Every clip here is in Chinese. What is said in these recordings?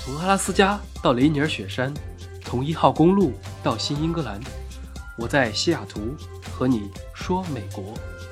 从阿拉斯加到雷尼尔雪山，从1号公路到新英格兰，我在西雅图和你说美国。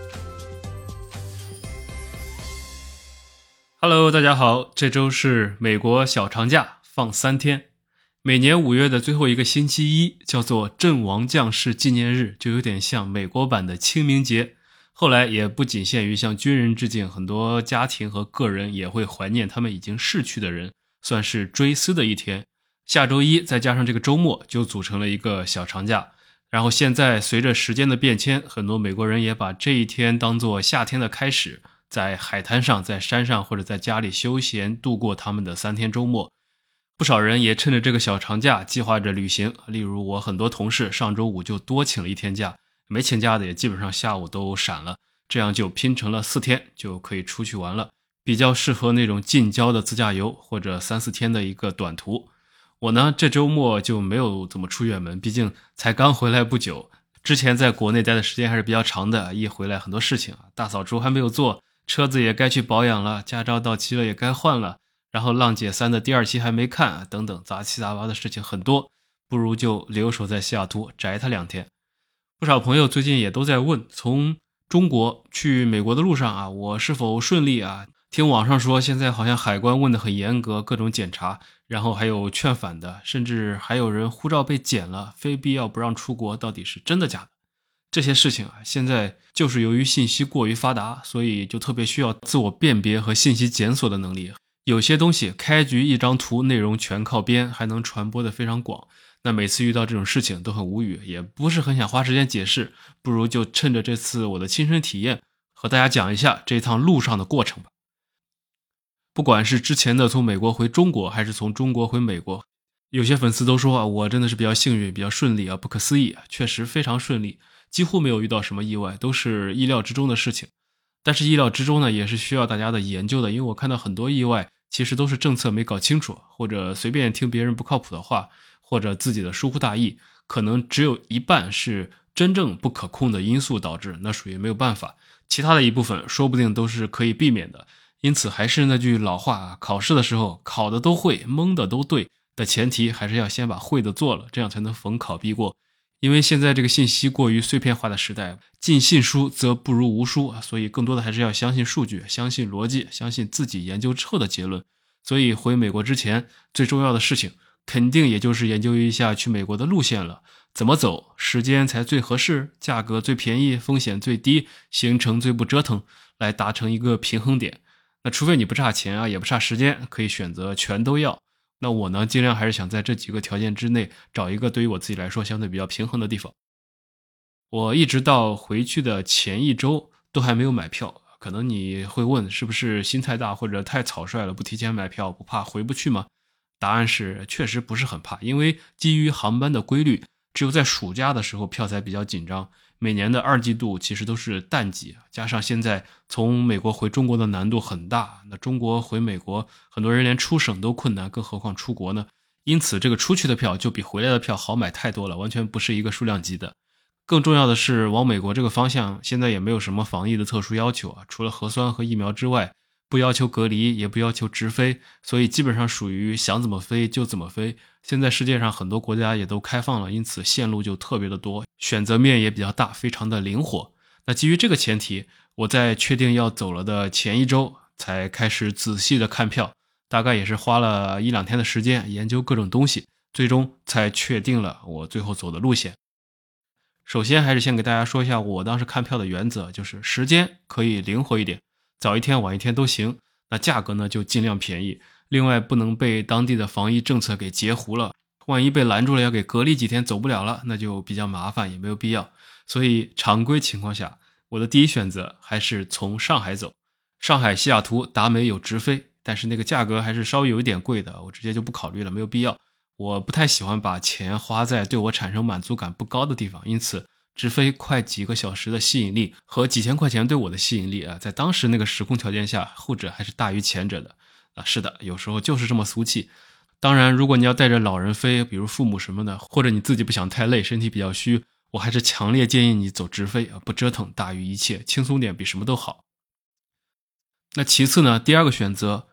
Hello， 大家好，这周是美国小长假，放3天。每年5月的最后一个星期一叫做阵亡将士纪念日，就有点像美国版的清明节。后来也不仅限于向军人致敬，很多家庭和个人也会怀念他们已经逝去的人，算是追思的一天。下周一再加上这个周末，就组成了一个小长假。然后现在随着时间的变迁，很多美国人也把这一天当作夏天的开始，在海滩上、在山上或者在家里休闲度过他们的3天周末。不少人也趁着这个小长假计划着旅行，例如我很多同事上周五就多请了1天假，没请假的也基本上下午都闪了，这样就拼成了4天就可以出去玩了，比较适合那种近郊的自驾游或者3-4天的一个短途。我呢这周末就没有怎么出远门，毕竟才刚回来不久，之前在国内待的时间还是比较长的，一回来很多事情，大扫除还没有做，车子也该去保养了，驾照到期了也该换了，然后浪姐3的第2期还没看，等等杂七杂八的事情很多，不如就留守在西雅图宅他2天。不少朋友最近也都在问，从中国去美国的路上啊，我是否顺利啊？听网上说现在好像海关问得很严格，各种检查，然后还有劝返的，甚至还有人护照被剪了，非必要不让出国，到底是真的假的？这些事情啊，现在就是由于信息过于发达，所以就特别需要自我辨别和信息检索的能力。有些东西开局一张图，内容全靠编，还能传播得非常广。那每次遇到这种事情都很无语，也不是很想花时间解释，不如就趁着这次我的亲身体验，和大家讲一下这趟路上的过程吧。不管是之前的从美国回中国，还是从中国回美国，有些粉丝都说啊，我真的是比较幸运，比较顺利啊，不可思议，确实非常顺利，几乎没有遇到什么意外，都是意料之中的事情。但是意料之中呢，也是需要大家的研究的，因为我看到很多意外其实都是政策没搞清楚，或者随便听别人不靠谱的话，或者自己的疏忽大意，可能只有一半是真正不可控的因素导致，那属于没有办法，其他的一部分说不定都是可以避免的。因此还是那句老话啊，考试的时候考的都会，蒙的都对的前提，还是要先把会的做了，这样才能逢考必过。因为现在这个信息过于碎片化的时代，尽信书则不如无书，所以更多的还是要相信数据，相信逻辑，相信自己研究之后的结论。所以回美国之前最重要的事情肯定也就是研究一下去美国的路线了，怎么走，时间才最合适，价格最便宜，风险最低，行程最不折腾，来达成一个平衡点。那除非你不差钱啊，也不差时间，可以选择全都要。那我呢，尽量还是想在这几个条件之内找一个对于我自己来说相对比较平衡的地方。我一直到回去的前1周都还没有买票，可能你会问是不是心太大或者太草率了，不提前买票不怕回不去吗？答案是确实不是很怕，因为基于航班的规律，只有在暑假的时候票才比较紧张，每年的2季度其实都是淡季，加上现在从美国回中国的难度很大，那中国回美国很多人连出省都困难，更何况出国呢？因此这个出去的票就比回来的票好买太多了，完全不是一个数量级的。更重要的是，往美国这个方向现在也没有什么防疫的特殊要求啊，除了核酸和疫苗之外，不要求隔离，也不要求直飞，所以基本上属于想怎么飞就怎么飞。现在世界上很多国家也都开放了，因此线路就特别的多，选择面也比较大，非常的灵活。那基于这个前提，我在确定要走了的前1周才开始仔细的看票，大概也是花了1-2天的时间研究各种东西，最终才确定了我最后走的路线。首先还是先给大家说一下我当时看票的原则，就是时间可以灵活一点，早1天晚1天都行，那价格呢就尽量便宜，另外不能被当地的防疫政策给截胡了，万一被拦住了要给隔离几天走不了了，那就比较麻烦，也没有必要。所以常规情况下，我的第一选择还是从上海走，上海西雅图达美有直飞，但是那个价格还是稍微有一点贵的，我直接就不考虑了，没有必要。我不太喜欢把钱花在对我产生满足感不高的地方，因此直飞快几个小时的吸引力和几千块钱对我的吸引力在当时那个时空条件下，后者还是大于前者的。是的，有时候就是这么俗气。当然如果你要带着老人飞，比如父母什么的，或者你自己不想太累，身体比较虚，我还是强烈建议你走直飞，不折腾大于一切，轻松点比什么都好。那其次呢，第2个选择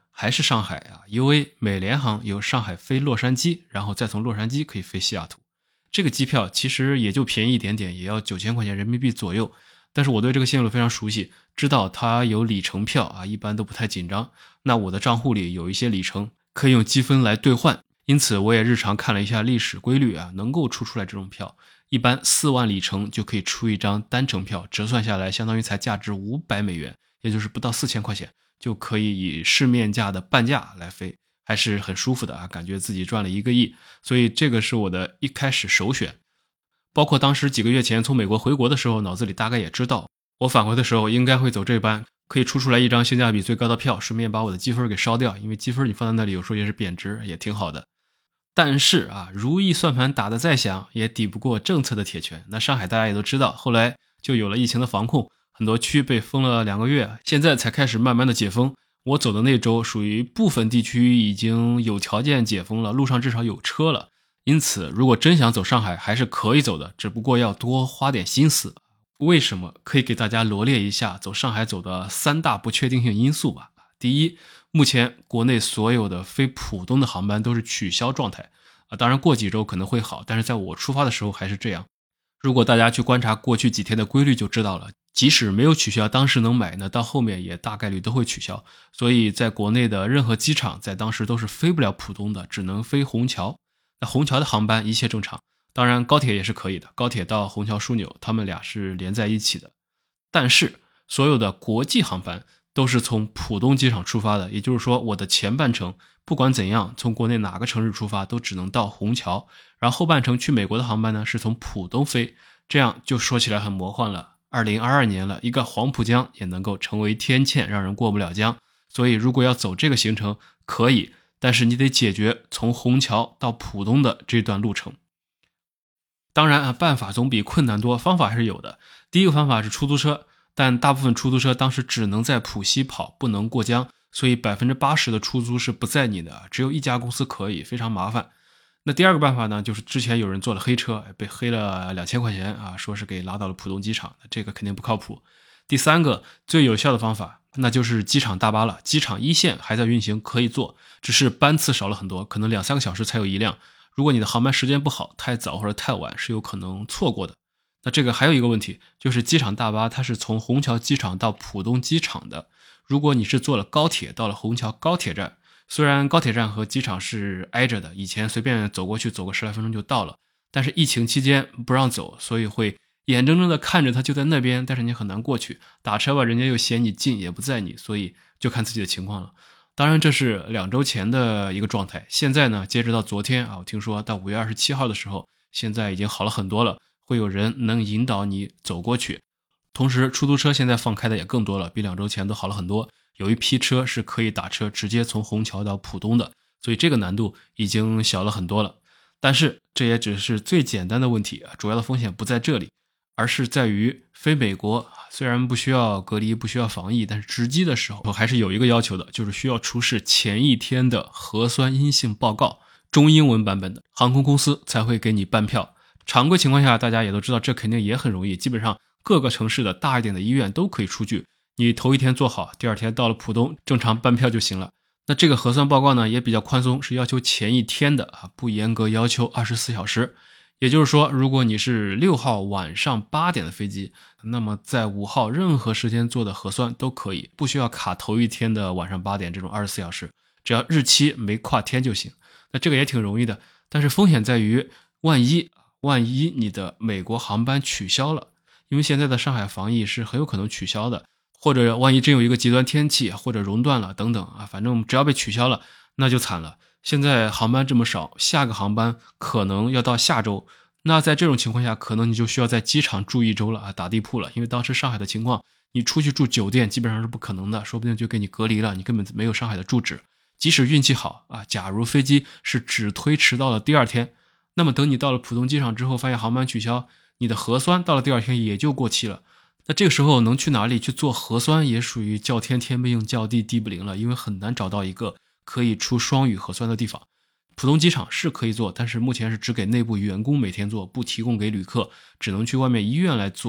还是上海啊 UA 美联航由上海飞洛杉矶，然后再从洛杉矶可以飞西雅图。这个机票其实也就便宜一点点，也要9000块钱人民币左右。但是我对这个线路非常熟悉，知道它有里程票啊，一般都不太紧张。那我的账户里有一些里程可以用积分来兑换，因此我也日常看了一下历史规律啊，能够出来这种票。一般4万里程就可以出一张单程票，折算下来相当于才价值$500，也就是不到4000块钱，就可以以市面价的半价来飞，还是很舒服的啊，感觉自己赚了1个亿。所以这个是我的一开始首选。包括当时几个月前从美国回国的时候，脑子里大概也知道我返回的时候应该会走这班，可以出来一张性价比最高的票，顺便把我的积分给烧掉，因为积分你放在那里有时候也是贬值，也挺好的。但是啊，如意算盘打得再响也抵不过政策的铁拳。那上海大家也都知道，后来就有了疫情的防控，很多区被封了2个月，现在才开始慢慢的解封。我走的那周属于部分地区已经有条件解封了，路上至少有车了。因此如果真想走上海还是可以走的，只不过要多花点心思。为什么？可以给大家罗列一下走上海走的3大不确定性因素吧。第一，目前国内所有的非浦东的航班都是取消状态当然过几周可能会好，但是在我出发的时候还是这样。如果大家去观察过去几天的规律就知道了，即使没有取消当时能买呢，到后面也大概率都会取消。所以在国内的任何机场在当时都是飞不了浦东的，只能飞虹桥。那虹桥的航班一切正常，当然高铁也是可以的，高铁到虹桥枢纽他们俩是连在一起的。但是所有的国际航班都是从浦东机场出发的，也就是说我的前半程不管怎样从国内哪个城市出发都只能到虹桥，然后后半程去美国的航班呢是从浦东飞，这样就说起来很魔幻了。2022年了，一个黄浦江也能够成为天堑，让人过不了江。所以如果要走这个行程可以，但是你得解决从虹桥到浦东的这段路程。当然办法总比困难多，方法还是有的。第一个方法是出租车，但大部分出租车当时只能在浦西跑，不能过江，所以 80% 的出租是不载你的，只有一家公司可以，非常麻烦。那第二个办法呢，就是之前有人坐了黑车，被黑了2000块钱说是给拉到了浦东机场，这个肯定不靠谱。第三个最有效的方法，那就是机场大巴了。机场一线还在运行，可以坐，只是班次少了很多，可能2-3个小时才有一辆。如果你的航班时间不好，太早或者太晚是有可能错过的。那这个还有一个问题，就是机场大巴它是从虹桥机场到浦东机场的。如果你是坐了高铁到了虹桥高铁站，虽然高铁站和机场是挨着的，以前随便走过去走个10来分钟就到了，但是疫情期间不让走，所以会眼睁睁的看着它就在那边，但是你很难过去，打车吧人家又嫌你近也不载你，所以就看自己的情况了。当然这是2周前的一个状态，现在呢截止到昨天我听说到5月27号的时候，现在已经好了很多了，会有人能引导你走过去。同时出租车现在放开的也更多了，比2周前都好了很多，有一批车是可以打车直接从虹桥到浦东的，所以这个难度已经小了很多了。但是这也只是最简单的问题主要的风险不在这里，而是在于飞美国虽然不需要隔离不需要防疫，但是值机的时候还是有一个要求的，就是需要出示前一天的核酸阴性报告，中英文版本的，航空公司才会给你办票。常规情况下大家也都知道这肯定也很容易，基本上各个城市的大一点的医院都可以出具，你头一天做好，第二天到了浦东正常办票就行了。那这个核酸报告呢也比较宽松，是要求前一天的不严格要求24小时。也就是说如果你是6号晚上8点的飞机，那么在5号任何时间做的核酸都可以，不需要卡头一天的晚上8点这种24小时，只要日期没跨天就行。那这个也挺容易的，但是风险在于万一你的美国航班取消了，因为现在的上海防疫是很有可能取消的，或者万一真有一个极端天气或者熔断了等等反正只要被取消了那就惨了。现在航班这么少，下个航班可能要到下周，那在这种情况下可能你就需要在机场住1周了打地铺了，因为当时上海的情况你出去住酒店基本上是不可能的，说不定就给你隔离了，你根本没有上海的住址。即使运气好假如飞机是只推迟到了第二天，那么等你到了浦东机场之后发现航班取消，你的核酸到了第二天也就过期了。那这个时候能去哪里去做核酸也属于叫天天不应叫地地不灵了，因为很难找到一个可以出双语核酸的地方。浦东机场是可以做，但是目前是只给内部员工每天做，不提供给旅客，只能去外面医院来做。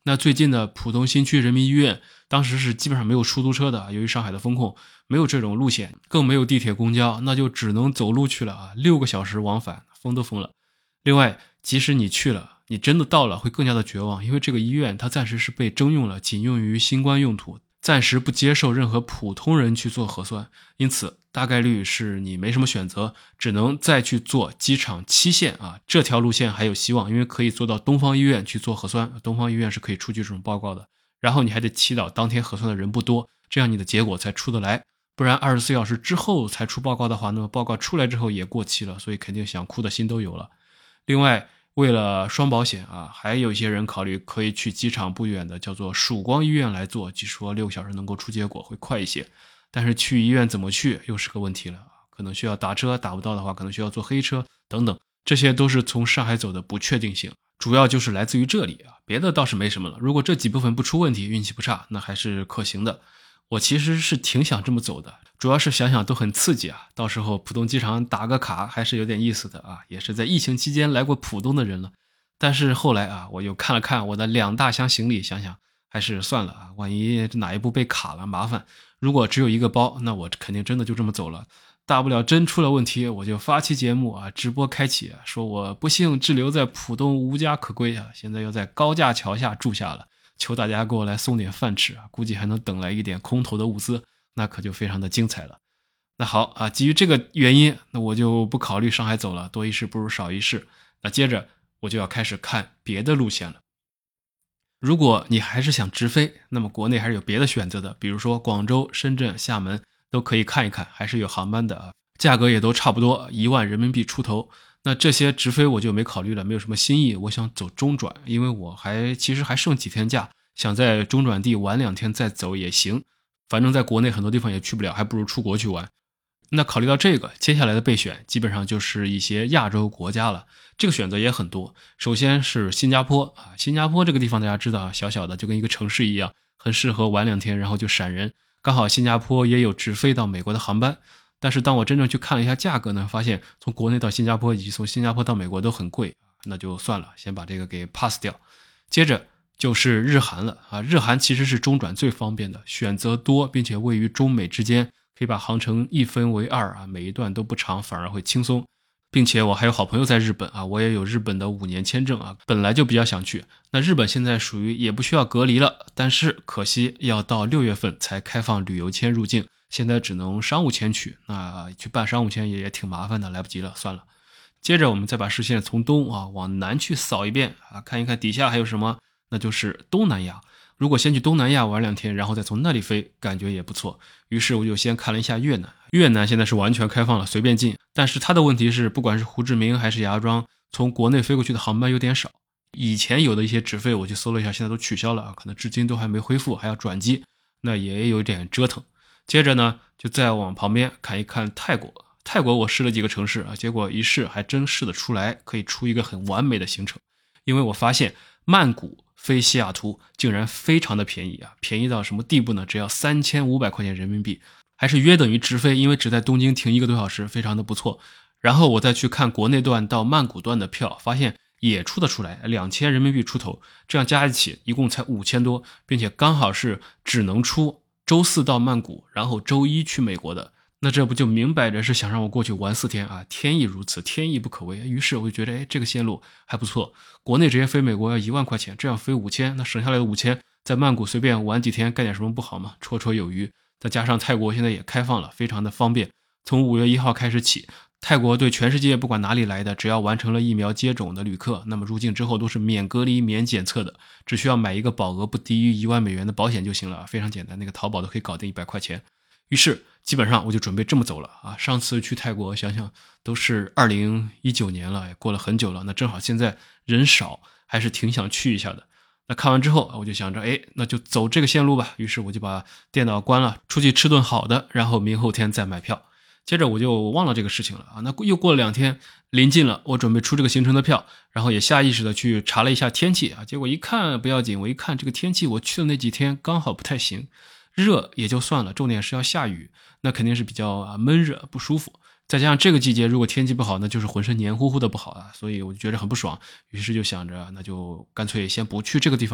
那最近的浦东新区人民医院当时是基本上没有出租车的，由于上海的风控没有这种路线，更没有地铁公交，那就只能走路去了啊，6个小时往返，疯都疯了。另外即使你去了，你真的到了会更加的绝望，因为这个医院它暂时是被征用了，仅用于新冠用途，暂时不接受任何普通人去做核酸，因此大概率是你没什么选择，只能再去做机场7线啊，这条路线还有希望，因为可以做到东方医院去做核酸，东方医院是可以出具这种报告的，然后你还得祈祷当天核酸的人不多，这样你的结果才出得来，不然24小时之后才出报告的话，那么报告出来之后也过期了，所以肯定想哭的心都有了。另外为了双保险啊，还有一些人考虑可以去机场不远的叫做曙光医院来做，据说6个小时能够出结果，会快一些。但是去医院怎么去又是个问题了，可能需要打车，打不到的话可能需要坐黑车等等，这些都是从上海走的不确定性，主要就是来自于这里啊，别的倒是没什么了。如果这几部分不出问题，运气不差，那还是可行的。我其实是挺想这么走的，主要是想想都很刺激啊，到时候浦东机场打个卡还是有点意思的啊，也是在疫情期间来过浦东的人了。但是后来啊，我又看了看我的2大箱行李，想想还是算了啊，万一哪一步被卡了麻烦，如果只有一个包，那我肯定真的就这么走了，大不了真出了问题我就发期节目啊，直播开启啊，说我不幸滞留在浦东无家可归啊，现在要在高架桥下住下了，求大家给我来送点饭吃啊，估计还能等来一点空投的物资，那可就非常的精彩了。那好啊，基于这个原因，那我就不考虑上海走了，多一事不如少一事。那接着我就要开始看别的路线了。如果你还是想直飞，那么国内还是有别的选择的，比如说广州、深圳、厦门都可以看一看，还是有航班的啊，价格也都差不多1万人民币出头。那这些直飞我就没考虑了，没有什么新意，我想走中转，因为我其实还剩几天假，想在中转地玩2天再走也行，反正在国内很多地方也去不了，还不如出国去玩。那考虑到这个，接下来的备选基本上就是一些亚洲国家了，这个选择也很多。首先是新加坡啊，新加坡这个地方大家知道，小小的就跟一个城市一样，很适合玩2天然后就闪人，刚好新加坡也有直飞到美国的航班。但是当我真正去看了一下价格呢，发现从国内到新加坡以及从新加坡到美国都很贵，那就算了，先把这个给 pass 掉。接着就是日韩了啊，日韩其实是中转最方便的，选择多，并且位于中美之间，可以把航程一分为2啊，每一段都不长，反而会轻松。并且我还有好朋友在日本啊，我也有日本的5年签证啊，本来就比较想去。那日本现在属于也不需要隔离了，但是可惜要到6月份才开放旅游签入境，现在只能商务签去，那去办商务签也挺麻烦的，来不及了，算了。接着我们再把视线从东啊往南去扫一遍啊，看一看底下还有什么，那就是东南亚。如果先去东南亚玩2天，然后再从那里飞，感觉也不错。于是我就先看了一下越南，越南现在是完全开放了，随便进。但是它的问题是，不管是胡志明还是芽庄，从国内飞过去的航班有点少。以前有的一些直飞，我去搜了一下，现在都取消了，可能至今都还没恢复，还要转机，那也有点折腾。接着呢，就再往旁边看一看泰国。泰国我试了几个城市啊，结果一试还真试得出来，可以出一个很完美的行程。因为我发现曼谷飞西雅图竟然非常的便宜啊，便宜到什么地步呢？只要3500块钱人民币，还是约等于直飞，因为只在东京停1个多小时，非常的不错。然后我再去看国内段到曼谷段的票，发现也出得出来，2000人民币出头，这样加一起一共才5000多，并且刚好是只能出周4到曼谷，然后周1去美国的。那这不就明摆着是想让我过去玩4天啊，天意如此，天意不可违。于是我就觉得这个线路还不错，国内直接飞美国要1万块钱，这样飞5000，那省下来的5000在曼谷随便玩几天，干点什么不好吗？绰绰有余。再加上泰国现在也开放了，非常的方便，从5月1号开始起，泰国对全世界不管哪里来的，只要完成了疫苗接种的旅客，那么入境之后都是免隔离免检测的，只需要买一个保额不低于1万美元的保险就行了，非常简单，那个淘宝都可以搞定100块钱。于是基本上我就准备这么走了啊！上次去泰国想想都是2019年了，也过了很久了，那正好现在人少，还是挺想去一下的。那看完之后我就想着那就走这个线路吧，于是我就把电脑关了，出去吃顿好的，然后明后天再买票。接着我就忘了这个事情了啊！那又过了2天，临近了，我准备出这个行程的票，然后也下意识的去查了一下天气啊，结果一看不要紧，我一看这个天气，我去的那几天刚好不太行。热也就算了，重点是要下雨，那肯定是比较闷热不舒服。再加上这个季节如果天气不好，那就是浑身黏糊糊的不好啊，所以我就觉得很不爽。于是就想着那就干脆先不去这个地方了，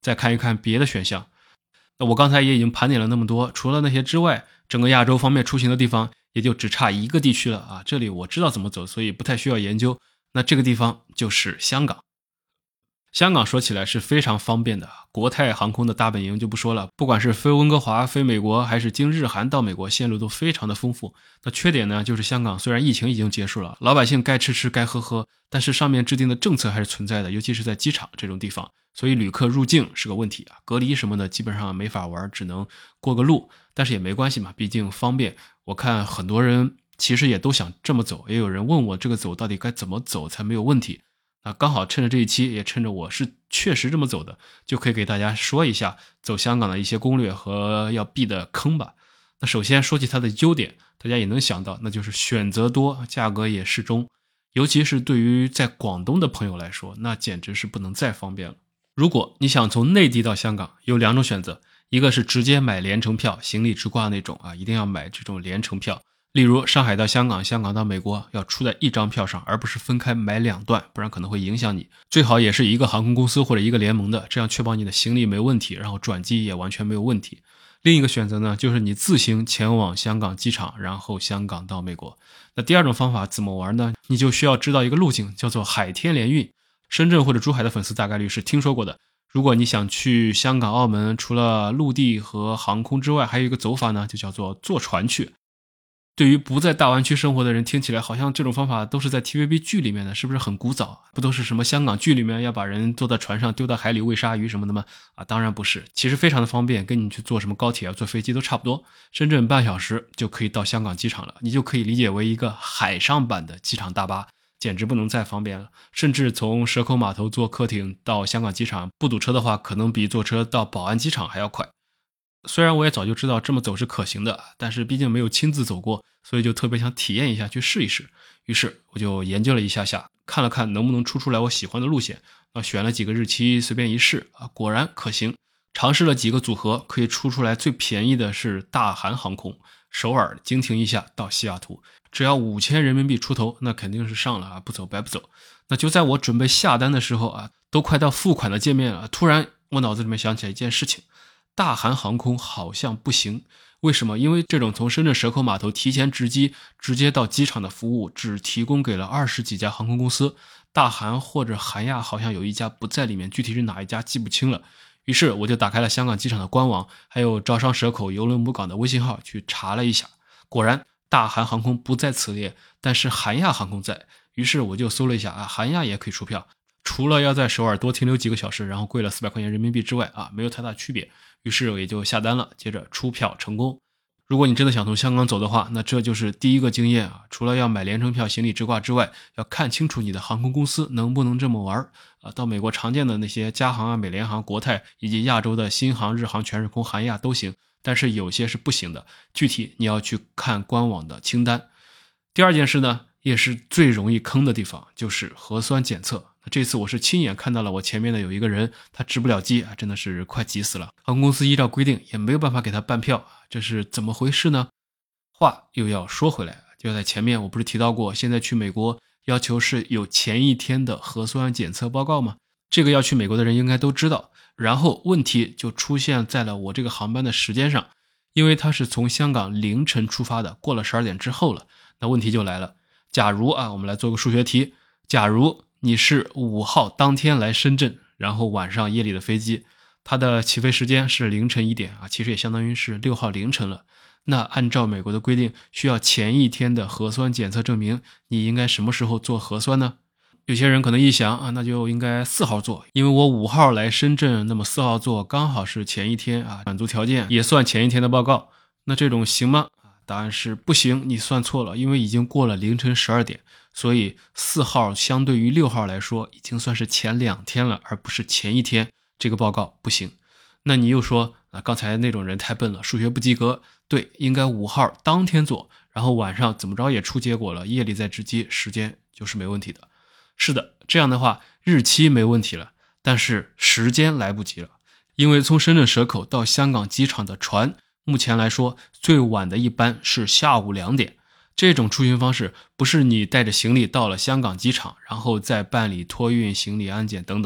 再看一看别的选项。那我刚才也已经盘点了那么多，除了那些之外，整个亚洲方面出行的地方也就只差一个地区了啊。这里我知道怎么走，所以不太需要研究。那这个地方就是香港。香港说起来是非常方便的，国泰航空的大本营就不说了，不管是飞温哥华、飞美国，还是经日韩到美国，线路都非常的丰富。那缺点呢，就是香港虽然疫情已经结束了，老百姓该吃吃该喝喝，但是上面制定的政策还是存在的，尤其是在机场这种地方，所以旅客入境是个问题啊，隔离什么的基本上没法玩，只能过个路，但是也没关系嘛，毕竟方便。我看很多人其实也都想这么走，也有人问我这个走到底该怎么走才没有问题。那刚好趁着这一期，也趁着我是确实这么走的，就可以给大家说一下走香港的一些攻略和要避的坑吧。那首先说起它的优点，大家也能想到，那就是选择多，价格也适中。尤其是对于在广东的朋友来说，那简直是不能再方便了。如果你想从内地到香港，有两种选择，一个是直接买联程票，行李直挂那种啊，一定要买这种联程票。例如上海到香港，香港到美国要出在一张票上，而不是分开买两段，不然可能会影响你。最好也是一个航空公司或者一个联盟的，这样确保你的行李没问题，然后转机也完全没有问题。另一个选择呢，就是你自行前往香港机场，然后香港到美国。那第二种方法怎么玩呢？你就需要知道一个路径，叫做海天联运。深圳或者珠海的粉丝大概率是听说过的。如果你想去香港、澳门，除了陆地和航空之外，还有一个走法呢，就叫做坐船去。对于不在大湾区生活的人，听起来好像这种方法都是在 TVB 剧里面的，是不是很古早？不都是什么香港剧里面要把人坐在船上丢到海里喂鲨鱼什么的吗？当然不是，其实非常的方便，跟你去坐什么高铁坐飞机都差不多。深圳半小时就可以到香港机场了，你就可以理解为一个海上版的机场大巴，简直不能再方便了。甚至从蛇口码头坐客艇到香港机场，不堵车的话，可能比坐车到宝安机场还要快。虽然我也早就知道这么走是可行的，但是毕竟没有亲自走过，所以就特别想体验一下，去试一试。于是我就研究了一下，看了看能不能出来我喜欢的路线，选了几个日期随便一试果然可行。尝试了几个组合，可以出来最便宜的是大韩航空，首尔经停一下到西雅图，只要5000人民币出头，那肯定是上了不走白不走。那就在我准备下单的时候都快到付款的界面了，突然我脑子里面想起来一件事情，大韩航空好像不行。为什么？因为这种从深圳蛇口码头提前值机直接到机场的服务只提供给了20几家航空公司，大韩或者韩亚好像有一家不在里面，具体是哪一家记不清了。于是我就打开了香港机场的官网，还有招商蛇口邮轮母港的微信号去查了一下，果然大韩航空不在此列，但是韩亚航空在。于是我就搜了一下韩亚也可以出票，除了要在首尔多停留几个小时，然后贵了400块钱人民币之外没有太大区别。于是我也就下单了，接着出票成功。如果你真的想从香港走的话，那这就是第一个经验除了要买联程票行李直挂之外，要看清楚你的航空公司能不能这么玩到美国常见的那些加航美联航、国泰以及亚洲的新航、日航、全日空、韩亚都行，但是有些是不行的，具体你要去看官网的清单。第二件事呢，也是最容易坑的地方，就是核酸检测。这次我是亲眼看到了我前面的有一个人，他值不了机真的是快急死了。航空公司依照规定也没有办法给他办票这是怎么回事呢？话又要说回来，就在前面我不是提到过，现在去美国要求是有前一天的核酸检测报告吗？这个要去美国的人应该都知道。然后问题就出现在了我这个航班的时间上，因为它是从香港凌晨出发的，过了12点之后了。那问题就来了，假如我们来做个数学题，假如你是5号当天来深圳，然后晚上夜里的飞机，它的起飞时间是凌晨1点其实也相当于是6号凌晨了。那按照美国的规定，需要前一天的核酸检测证明，你应该什么时候做核酸呢？有些人可能一想那就应该4号做，因为我5号来深圳，那么4号做刚好是前一天满足条件，也算前一天的报告。那这种行吗？答案是不行，你算错了，因为已经过了凌晨12点，所以4号相对于6号来说已经算是前2天了，而不是前一天，这个报告不行。那你又说刚才那种人太笨了，数学不及格。对，应该5号当天做，然后晚上怎么着也出结果了，夜里再值机，时间就是没问题的。是的，这样的话日期没问题了，但是时间来不及了，因为从深圳蛇口到香港机场的船目前来说最晚的一班是下午2点。这种出行方式不是你带着行李到了香港机场，然后再办理托运、行李安检等等，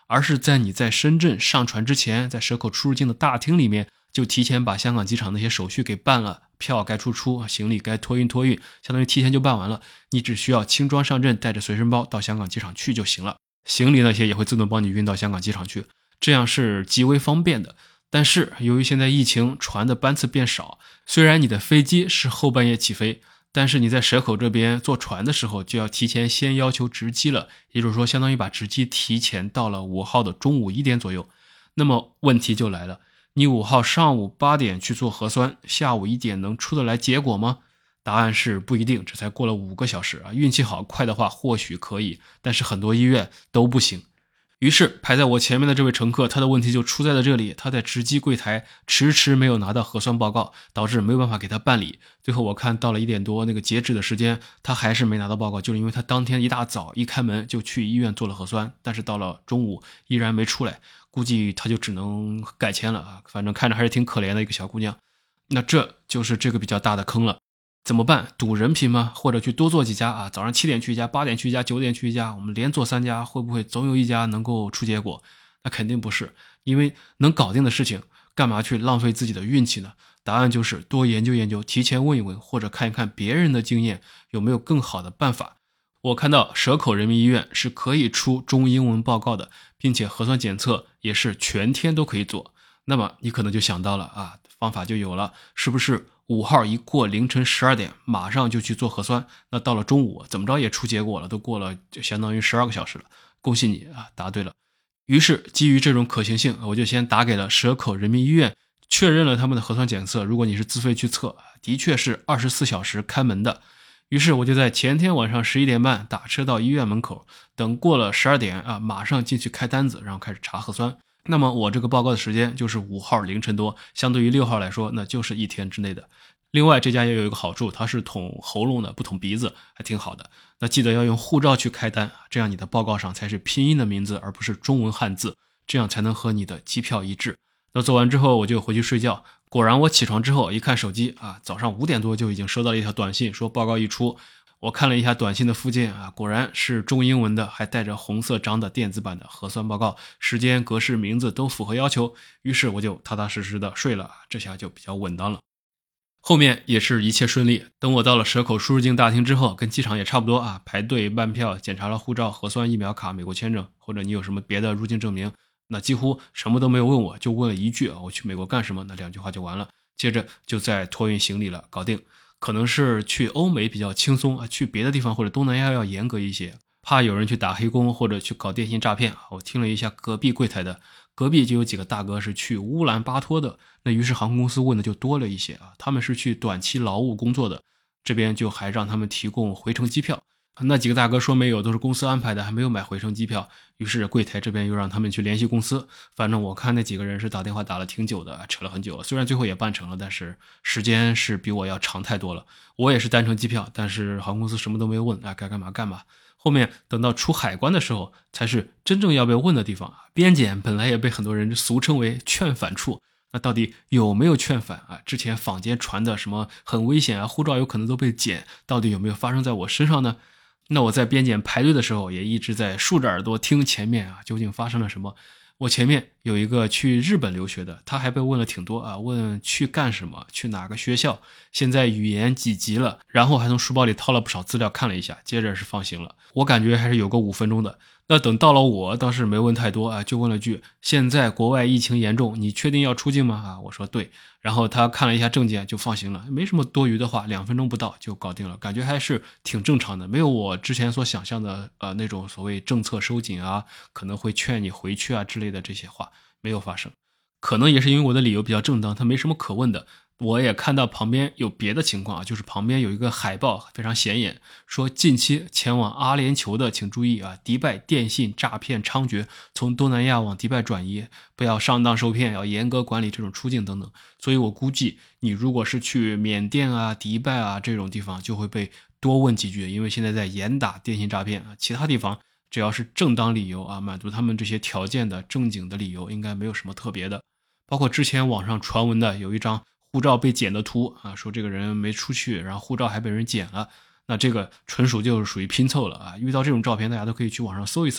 而是在你在深圳上船之前，在蛇口出入境的大厅里面就提前把香港机场那些手续给办了，票该出，行李该托运，相当于提前就办完了，你只需要轻装上阵，带着随身包到香港机场去就行了，行李那些也会自动帮你运到香港机场去，这样是极为方便的。但是由于现在疫情，船的班次变少，虽然你的飞机是后半夜起飞，但是你在蛇口这边坐船的时候就要提前先要求值机了，也就是说相当于把值机提前到了5号的中午1点左右。那么问题就来了，你5号上午8点去做核酸，下午1点能出得来结果吗？答案是不一定，这才过了5个小时啊，运气好快的话或许可以，但是很多医院都不行。于是排在我前面的这位乘客，他的问题就出在了这里，他在值机柜台迟没有拿到核酸报告，导致没有办法给他办理。最后我看到了1点多那个截止的时间，他还是没拿到报告，就是因为他当天一大早一开门就去医院做了核酸，但是到了中午依然没出来，估计他就只能改签了啊。反正看着还是挺可怜的一个小姑娘。那这就是这个比较大的坑了。怎么办？赌人品吗？或者去多做几家啊？早上7点去一家，8点去一家，9点去一家，我们连做3家，会不会总有一家能够出结果？那肯定不是，因为能搞定的事情，干嘛去浪费自己的运气呢？答案就是多研究研究，提前问一问，或者看一看别人的经验，有没有更好的办法。我看到蛇口人民医院是可以出中英文报告的，并且核酸检测也是全天都可以做。那么你可能就想到了啊，方法就有了，是不是5号一过凌晨12点马上就去做核酸，那到了中午怎么着也出结果了，都过了就相当于12个小时了，恭喜你啊，答对了。于是基于这种可行性，我就先打给了蛇口人民医院，确认了他们的核酸检测，如果你是自费去测，的确是24小时开门的。于是我就在前天晚上11点半打车到医院门口，等过了12点啊，马上进去开单子，然后开始查核酸。那么我这个报告的时间就是5号凌晨多，相对于6号来说，那就是1天之内的。另外这家也有一个好处，它是捅喉咙的，不捅鼻子，还挺好的。那记得要用护照去开单，这样你的报告上才是拼音的名字，而不是中文汉字，这样才能和你的机票一致。那做完之后我就回去睡觉，果然我起床之后一看手机啊，早上5点多就已经收到了一条短信，说报告一出。我看了一下短信的附件啊，果然是中英文的，还带着红色章的电子版的核酸报告，时间、格式、名字都符合要求。于是我就踏踏实实的睡了，这下就比较稳当了。后面也是一切顺利，等我到了蛇口出入境大厅之后，跟机场也差不多啊，排队办票，检查了护照、核酸、疫苗卡、美国签证，或者你有什么别的入境证明，那几乎什么都没有问我，就问了一句我去美国干什么，那2句话就完了。接着就在托运行李了，搞定。可能是去欧美比较轻松啊，去别的地方或者东南亚要严格一些，怕有人去打黑工或者去搞电信诈骗。我听了一下隔壁柜台的，隔壁就有几个大哥是去乌兰巴托的，那于是航空公司问的就多了一些啊，他们是去短期劳务工作的，这边就还让他们提供回程机票。那几个大哥说没有，都是公司安排的，还没有买回程机票。于是柜台这边又让他们去联系公司。反正我看那几个人是打电话打了挺久的，扯了很久，虽然最后也办成了，但是时间是比我要长太多了。我也是单程机票，但是航空公司什么都没问，该干嘛干嘛。后面等到出海关的时候，才是真正要被问的地方。边检本来也被很多人俗称为劝返处，那到底有没有劝返啊？之前坊间传的什么很危险啊，护照有可能都被检，到底有没有发生在我身上呢？那我在边检排队的时候也一直在竖着耳朵听前面啊究竟发生了什么。我前面有一个去日本留学的，他还被问了挺多啊，问去干什么，去哪个学校，现在语言几级了，然后还从书包里掏了不少资料看了一下，接着是放行了。我感觉还是有个5分钟的。那等到了我倒是没问太多啊，就问了句现在国外疫情严重，你确定要出境吗？啊，我说对。然后他看了一下证件就放行了，没什么多余的话，2分钟不到就搞定了，感觉还是挺正常的，没有我之前所想象的那种所谓政策收紧啊，可能会劝你回去啊之类的这些话没有发生。可能也是因为我的理由比较正当，他没什么可问的。我也看到旁边有别的情况啊，就是旁边有一个海报非常显眼，说近期前往阿联酋的请注意啊，迪拜电信诈骗猖獗，从东南亚往迪拜转移，不要上当受骗，要严格管理这种出境等等。所以我估计你如果是去缅甸啊、迪拜啊这种地方，就会被多问几句，因为现在在严打电信诈骗啊。其他地方只要是正当理由啊，满足他们这些条件的正经的理由，应该没有什么特别的。包括之前网上传闻的有一张护照被剪的图啊，说这个人没出去，然后护照还被人剪了，那这个纯属就是属于拼凑了啊！遇到这种照片，大家都可以去网上搜一搜，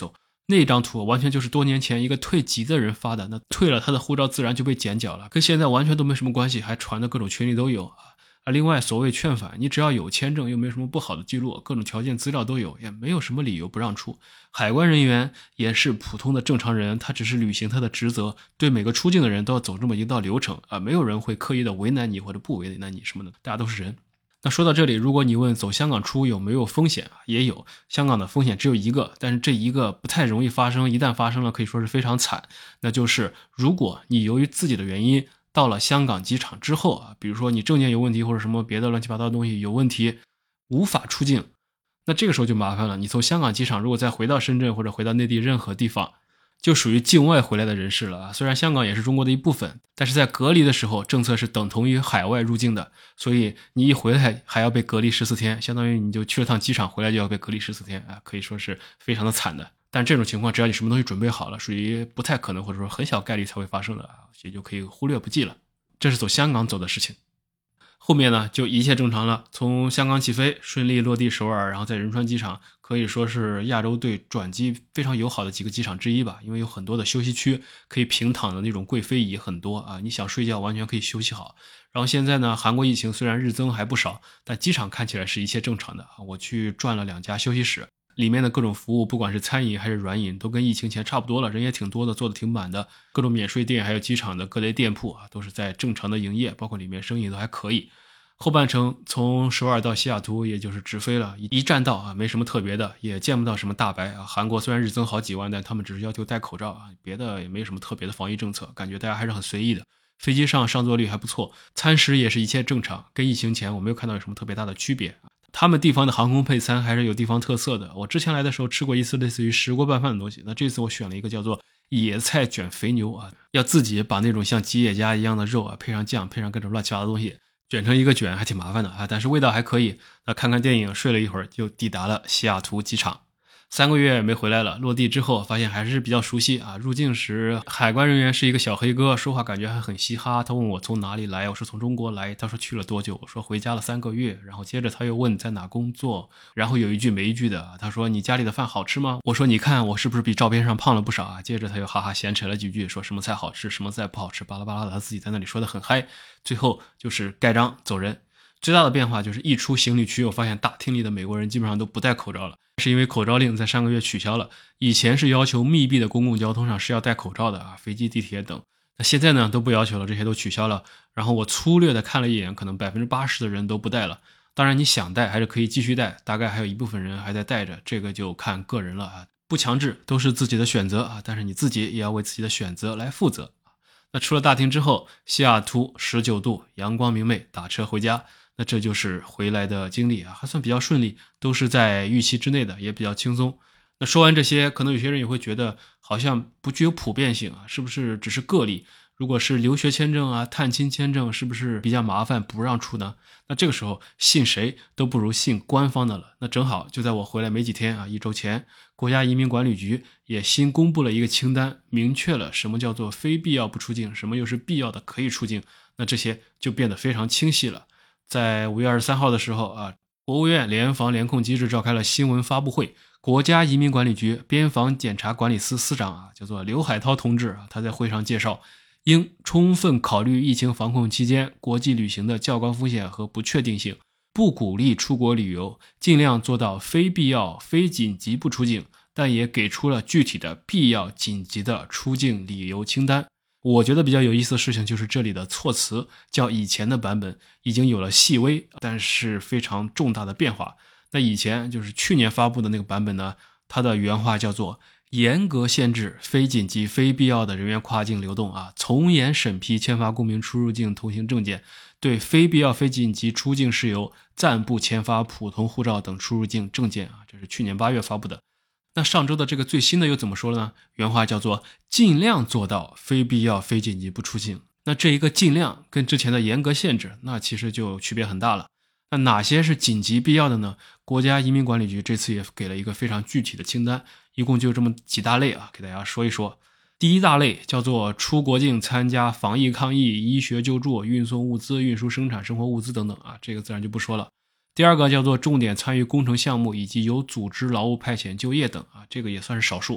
那张图完全就是多年前一个退籍的人发的，那退了他的护照自然就被剪角了，跟现在完全都没什么关系，还传的各种群里都有另外所谓劝返，你只要有签证又没什么不好的记录，各种条件资料都有，也没有什么理由不让出。海关人员也是普通的正常人，他只是履行他的职责，对每个出境的人都要走这么一道流程没有人会刻意的为难你或者不为难你什么的，大家都是人。那说到这里，如果你问走香港出有没有风险也有，香港的风险只有一个，但是这一个不太容易发生，一旦发生了可以说是非常惨，那就是如果你由于自己的原因到了香港机场之后比如说你证件有问题或者什么别的乱七八糟的东西有问题，无法出境，那这个时候就麻烦了，你从香港机场如果再回到深圳或者回到内地任何地方，就属于境外回来的人士了虽然香港也是中国的一部分，但是在隔离的时候政策是等同于海外入境的，所以你一回来还要被隔离14天，相当于你就去了趟机场回来就要被隔离14天可以说是非常的惨的。但这种情况只要你什么东西准备好了，属于不太可能或者说很小概率才会发生的也就可以忽略不计了。这是走香港走的事情。后面呢就一切正常了，从香港起飞顺利落地首尔，然后在仁川机场可以说是亚洲对转机非常友好的几个机场之一吧，因为有很多的休息区，可以平躺的那种贵妃椅很多你想睡觉完全可以休息好。然后现在呢韩国疫情虽然日增还不少，但机场看起来是一切正常的我去转了2家休息室，里面的各种服务不管是餐饮还是软饮都跟疫情前差不多了，人也挺多的，做的挺满的，各种免税店还有机场的各类店铺都是在正常的营业，包括里面生意都还可以。后半程从首尔到西雅图也就是直飞了，一站到没什么特别的，也见不到什么大白韩国虽然日增好几万，但他们只是要求戴口罩别的也没什么特别的防疫政策，感觉大家还是很随意的。飞机上上座率还不错，餐食也是一切正常，跟疫情前我没有看到有什么特别大的区别。他们地方的航空配餐还是有地方特色的，我之前来的时候吃过一次类似于石锅拌饭的东西，那这次我选了一个叫做野菜卷肥牛要自己把那种像吉野家一样的肉配上酱，配上各种乱七八糟的东西，卷成一个卷还挺麻烦的但是味道还可以。那看看电影睡了一会儿就抵达了西雅图机场。3个月没回来了，落地之后发现还是比较熟悉入境时海关人员是一个小黑哥，说话感觉还很嘻哈，他问我从哪里来，我说从中国来，他说去了多久，我说回家了3个月，然后接着他又问在哪工作，然后有一句没一句的他说你家里的饭好吃吗，我说你看我是不是比照片上胖了不少接着他又哈哈闲扯了几句，说什么菜好吃什么菜不好吃巴拉巴拉的，他自己在那里说的很嗨，最后就是盖章走人。最大的变化就是一出行李区，我发现大厅里的美国人基本上都不戴口罩了，是因为口罩令在上个月取消了，以前是要求密闭的公共交通上是要戴口罩的飞机地铁等，那现在呢都不要求了，这些都取消了。然后我粗略的看了一眼，可能 80% 的人都不戴了，当然你想戴还是可以继续戴，大概还有一部分人还在戴着，这个就看个人了不强制，都是自己的选择但是你自己也要为自己的选择来负责。那出了大厅之后，西雅图19度，阳光明媚，打车回家。那这就是回来的经历还算比较顺利，都是在预期之内的，也比较轻松。那说完这些，可能有些人也会觉得好像不具有普遍性是不是只是个例？如果是留学签证探亲签证是不是比较麻烦不让出呢？那这个时候信谁都不如信官方的了。那正好就在我回来没几天1周前，国家移民管理局也新公布了一个清单，明确了什么叫做非必要不出境，什么又是必要的可以出境，那这些就变得非常清晰了。在5月23号的时候国务院联防联控机制召开了新闻发布会，国家移民管理局边防检察管理司司长叫做刘海涛同志他在会上介绍，应充分考虑疫情防控期间国际旅行的较高风险和不确定性，不鼓励出国旅游，尽量做到非必要非紧急不出境，但也给出了具体的必要紧急的出境理由清单。我觉得比较有意思的事情就是这里的措辞较以前的版本已经有了细微但是非常重大的变化。那以前就是去年发布的那个版本呢，它的原话叫做严格限制非紧急非必要的人员跨境流动从严审批签发公民出入境通行证件，对非必要非紧急出境事由暂不签发普通护照等出入境证件这是去年8月发布的。那上周的这个最新的又怎么说了呢？原话叫做尽量做到非必要非紧急不出境。那这一个尽量跟之前的严格限制那其实就区别很大了。那哪些是紧急必要的呢？国家移民管理局这次也给了一个非常具体的清单，一共就这么几大类给大家说一说。第一大类叫做出国境参加防疫抗疫、医学救助、运送物资、运输生产生活物资等等这个自然就不说了。第二个叫做重点参与工程项目以及有组织劳务派遣就业等这个也算是少数。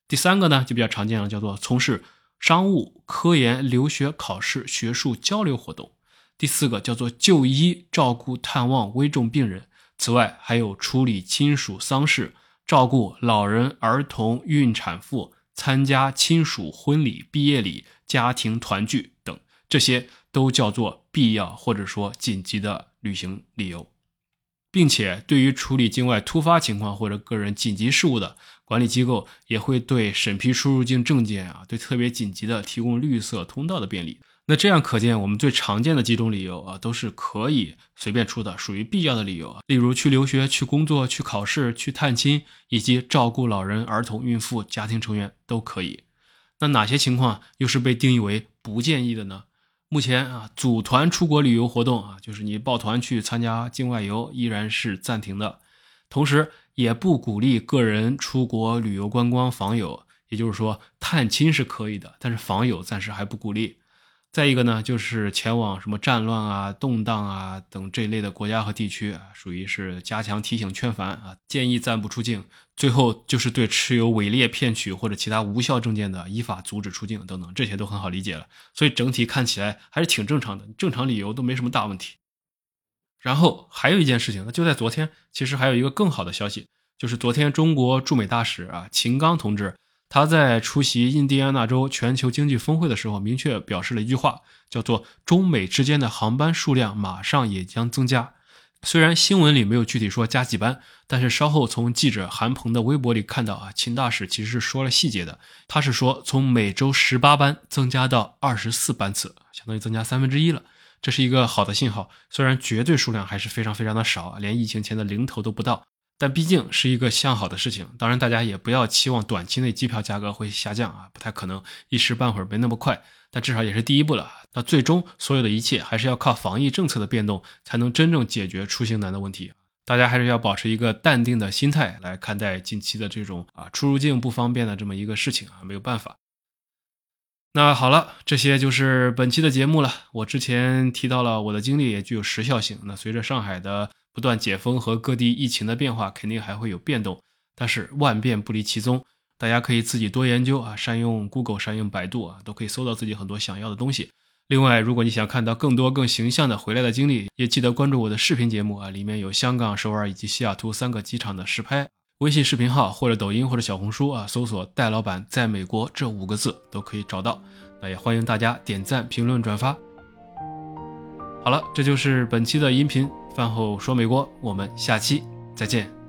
第3个呢就比较常见了，叫做从事商务、科研、留学、考试、学术交流活动。第4个叫做就医、照顾、探望危重病人。此外还有处理亲属丧事、照顾老人、儿童、孕产妇、参加亲属婚礼、毕业礼、家庭团聚等，这些都叫做必要或者说紧急的旅行理由。并且对于处理境外突发情况或者个人紧急事务的，管理机构也会对审批出入境证件对特别紧急的提供绿色通道的便利。那这样可见我们最常见的几种理由都是可以随便出的，属于必要的理由例如去留学、去工作、去考试、去探亲，以及照顾老人、儿童、孕妇、家庭成员都可以。那哪些情况又是被定义为不建议的呢？目前组团出国旅游活动就是你抱团去参加境外游依然是暂停的，同时也不鼓励个人出国旅游观光访友，也就是说探亲是可以的，但是访友暂时还不鼓励。再一个呢，就是前往什么战乱动荡等这类的国家和地区属于是加强提醒劝返建议暂不出境。最后就是对持有伪劣骗取或者其他无效证件的依法阻止出境等等，这些都很好理解了。所以整体看起来还是挺正常的，正常理由都没什么大问题。然后还有一件事情，那就在昨天，其实还有一个更好的消息，就是昨天中国驻美大使秦刚同志，他在出席印第安纳州全球经济峰会的时候明确表示了一句话，叫做中美之间的航班数量马上也将增加。虽然新闻里没有具体说加几班，但是稍后从记者韩鹏的微博里看到秦大使其实是说了细节的。他是说从每周18班增加到24班次，相当于增加1/3了。这是一个好的信号，虽然绝对数量还是非常非常的少，连疫情前的零头都不到，但毕竟是一个向好的事情。当然大家也不要期望短期内机票价格会下降不太可能，一时半会儿没那么快，但至少也是第一步了。那最终所有的一切还是要靠防疫政策的变动才能真正解决出行难的问题。大家还是要保持一个淡定的心态来看待近期的这种出入境不方便的这么一个事情没有办法。那好了，这些就是本期的节目了。我之前提到了我的经历也具有时效性，那随着上海的不断解封和各地疫情的变化，肯定还会有变动，但是万变不离其宗，大家可以自己多研究善用 Google 善用百度都可以搜到自己很多想要的东西。另外如果你想看到更多更形象的回来的经历，也记得关注我的视频节目里面有香港、首尔以及西雅图3个机场的实拍。微信视频号或者抖音或者小红书搜索戴老板在美国这5个字都可以找到。那也欢迎大家点赞、评论、转发。好了，这就是本期的音频，饭后说美国，我们下期再见。